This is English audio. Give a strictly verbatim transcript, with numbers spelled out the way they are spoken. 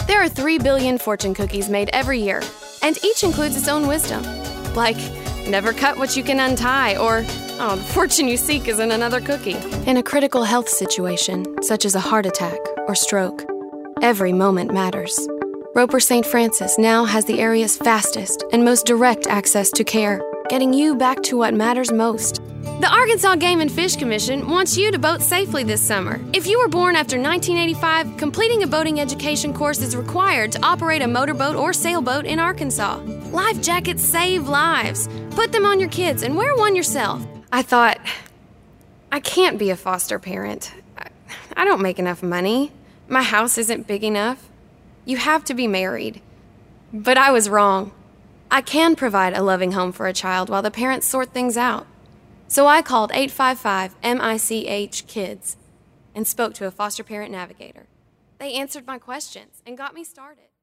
There are three billion fortune cookies made every year, and each includes its own wisdom. Like, never cut what you can untie, or, oh, the fortune you seek is in another cookie. In a critical health situation, such as a heart attack or stroke, every moment matters. Roper Saint Francis now has the area's fastest and most direct access to care, getting you back to what matters most. The Arkansas Game and Fish Commission wants you to boat safely this summer. If you were born after nineteen eighty-five, completing a boating education course is required to operate a motorboat or sailboat in Arkansas. Life jackets save lives. Put them on your kids and wear one yourself. I thought, I can't be a foster parent. I, I don't make enough money. My house isn't big enough. You have to be married. But I was wrong. I can provide a loving home for a child while the parents sort things out. So I called eight five five M I C H KIDS and spoke to a foster parent navigator. They answered my questions and got me started.